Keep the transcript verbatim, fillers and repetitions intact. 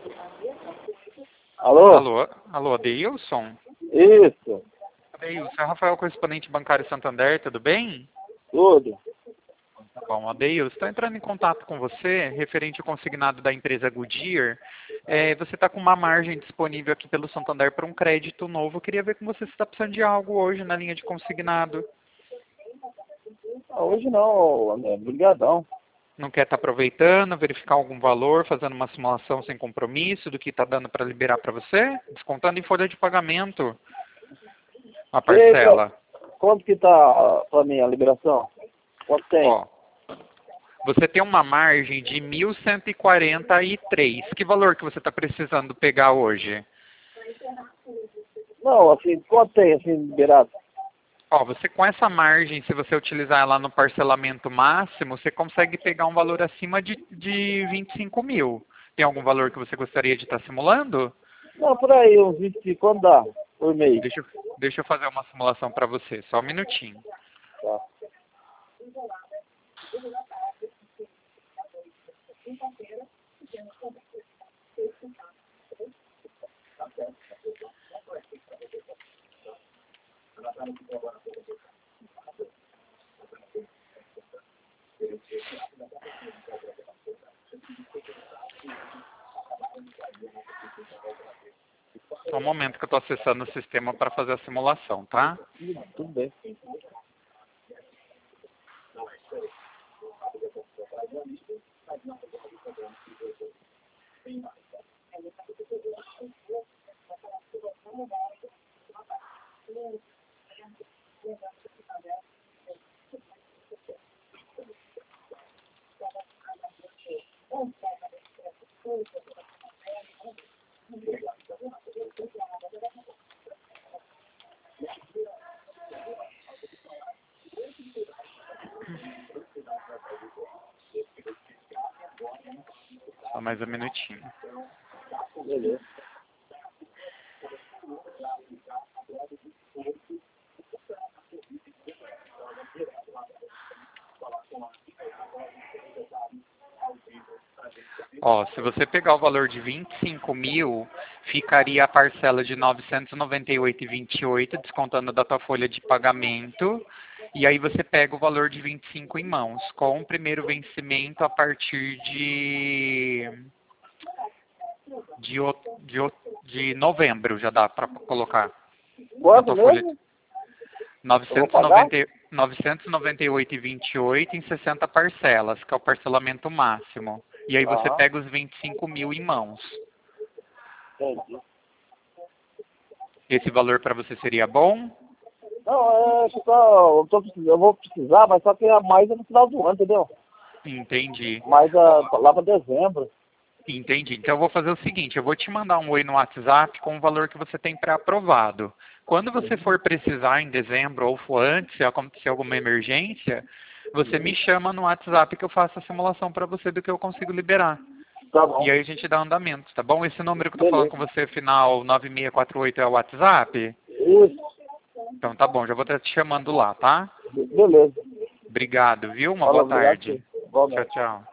Alô? Alô, alô, Adeilson? Isso, Adeilson, é Rafael, correspondente bancário Santander, tudo bem? tudo. Bom, Adeilson, estou entrando em contato com você, referente ao consignado da empresa Goodyear. É, você está com uma margem disponível aqui pelo Santander para um crédito novo. Eu queria ver com você se está precisando de algo hoje na linha de consignado. Ah, hoje não, André, brigadão. Não quer estar aproveitando, verificar algum valor, fazendo uma simulação sem compromisso do que está dando para liberar para você? Descontando em folha de pagamento a E pra- parcela. quanto que tá pra mim a liberação? Quanto tem? Ó, você tem uma margem de mil cento e quarenta e três. Que valor que você está precisando pegar hoje? Não, assim, quanto tem, assim, liberado? Ó, você com essa margem, se você utilizar ela no parcelamento máximo, você consegue pegar um valor acima de, de vinte e cinco mil. Tem algum valor que você gostaria de estar simulando? Não, por aí, uns vinte, quanto dá por mês? Deixa, eu- deixa eu fazer uma simulação para você, só um minutinho. Tá. Só um momento que eu estou acessando o sistema para fazer a simulação, tá? Tudo, tudo bem. Só mais um minutinho. Beleza. Ó, se você pegar o valor de vinte e cinco mil, ficaria a parcela de novecentos e noventa e oito reais e vinte e oito centavos, descontando da tua folha de pagamento. E aí você pega o valor de vinte e cinco em mãos, com o primeiro vencimento a partir de de, o- de, o- de novembro, já dá para colocar na Quanto tua folha. mesmo? Eu vou novecentos e pagar? noventa, novecentos e noventa e oito reais e vinte e oito centavos em sessenta parcelas, que é o parcelamento máximo. E aí você Aham, pega os vinte e cinco mil em mãos. entendi. Esse valor para você seria bom? Não, é só, eu, tô, precis- eu vou precisar, mas só que é mais no final do ano, entendeu? Entendi. Mais ah, lá pra dezembro. Entendi. Então eu vou fazer o seguinte, eu vou te mandar um oi no WhatsApp com o valor que você tem pré-aprovado. Quando você for precisar em dezembro ou for antes, se acontecer alguma emergência, você me chama no WhatsApp que eu faço a simulação para você do que eu consigo liberar. Tá E bom. aí a gente dá andamento, tá bom? Esse número que eu tô falando Beleza. com você, final nove seis quatro oito, é o WhatsApp? Isso. Então tá bom, já vou estar te chamando lá, tá? Beleza. Obrigado, viu? Uma Fala, boa obrigado. tarde. Igualmente. Tchau, tchau.